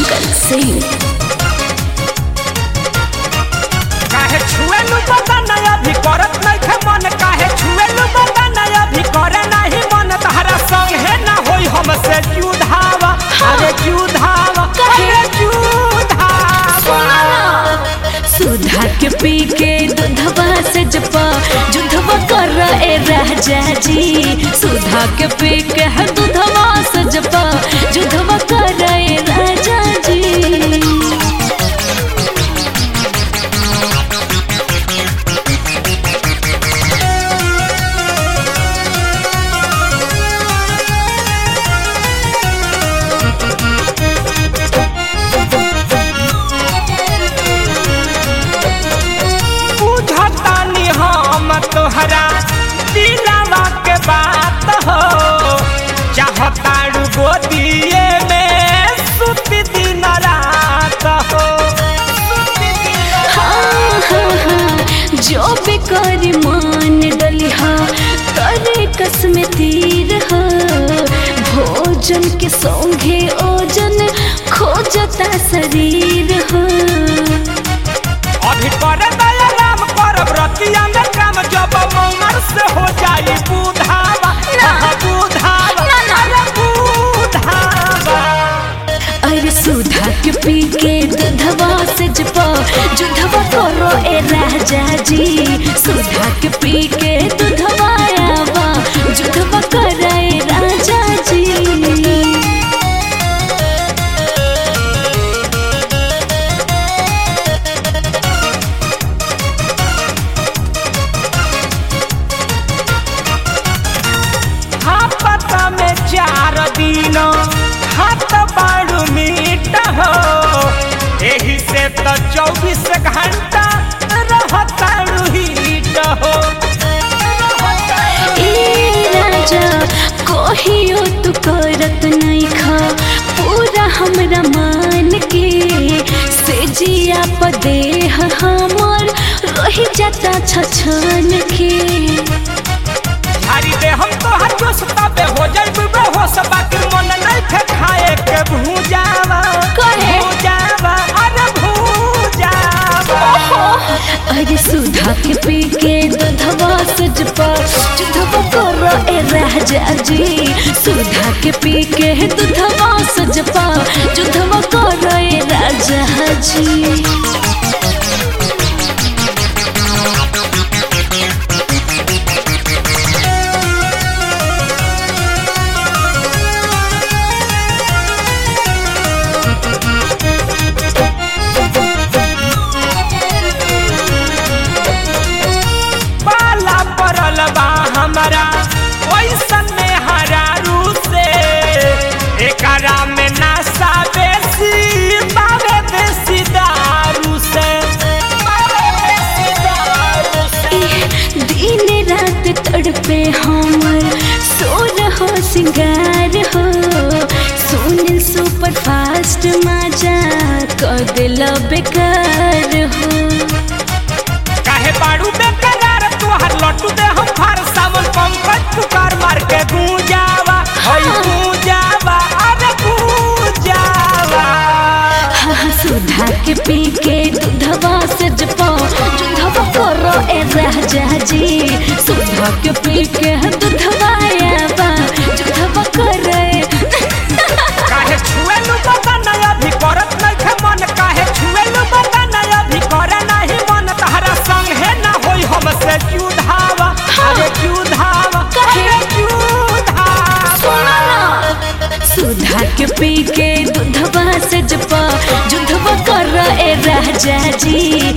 शंकर सिंह। काहे छुएलु बदन अभी करत नइखे मन, काहे छुएलु बदन अभी करे नाही मन, तहरा संग है ना होई हमसे जुधावा। अरे जुधावा, अरे जुधावा। सुधा के पी के दूधवा से जपा जुधवा कर ए राजा जी। सुधा के पी के दूधवा से जपा जुधवा कर ए राजा जी। तोहरा दिलवा के बात हो, चाहताड़ू गोदिए में सुत दिन रात हो। हाँ हाँ हाँ, जो भी करी मान डलिहा करे कसम तीर हो। भोजन के संगे ओजन खोजता शरीर हो। अभी करे दया राम करब रतिया में काम, जब उमर से हो जाई बुधावा। बुधावा, अरे बुधावा। अरे सुधा के पी के दूधवा से जपा जुधवा करो ए राजा जी। सुधा के पी के दूधवा आवा जुधवा करो ए राजा जी। चार दिन हाथ बाड़ू मीट हो, एही से तो 24 घंटा रहताड़ू हीट हो। ए राजा कहियो तू करत नहीं खा पूरा हमरा मान के। से जिया पदेह हमर रही जाता छछन के। हरी दे हम तो हर जोश तबे हो जाइबे बेहोश, बाकी मन नहीं थे खाए के भूजावा। भूजावा, अरे भूजावा। अरे सुधा के पी के दूधवा से जपा जुधवा करो ए राजा जी। सुधा के पी के दूधवा से जपा जुधवा करो ए राजा जी। हमारा ओइसन में हरारू से एकरा में नासा बेसी बावे बेसी दारू से। दिन रात तड़पे हमर सोर हो सिंगार हो। सुन सुपर फास्ट मजा कर दिल बेकार हो। काहे बाड़ू बेकरार तुहार लट्टू दे हम फार सावन पंकज पुकार मार के गूंजावा। हई गूंजावा, अरे गूंजावा। हाँ सुधा के पी के दूधवा से जपा जुधवा करो ए राजा जी। सुधा के पी के दूधवा आवा जुधवा करो। काहे छुएलु बदन अभी करत नइखे मन, काहे छुएलु बदन अभी करे नाही मन, तहरा संग है ना होई हमसे जुधावा। अरे जुधावा, अरे जुधावा। सुधा के पी के दूधवा से जपा जुधवा करो ए राजा जी।